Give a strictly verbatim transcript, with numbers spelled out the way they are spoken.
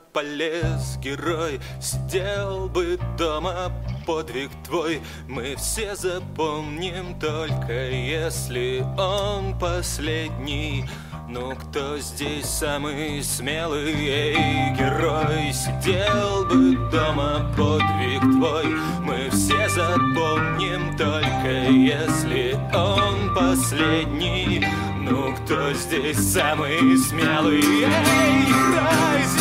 полез герой, сидел бы дома, подвиг твой мы все запомним, только если он последний. Ну кто здесь самый смелый, эй, герой? Сидел бы дома, подвиг твой мы все запомним, только если он последний. Ну кто здесь самый смелый, эй, герой?